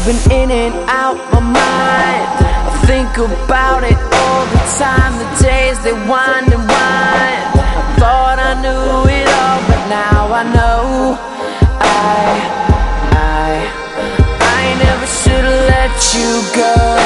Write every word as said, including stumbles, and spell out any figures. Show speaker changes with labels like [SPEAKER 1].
[SPEAKER 1] been in and out my mind. I think about it all the time. The days they wind and wind. I thought I knew it all, but now I know I, I, I never should've let you go.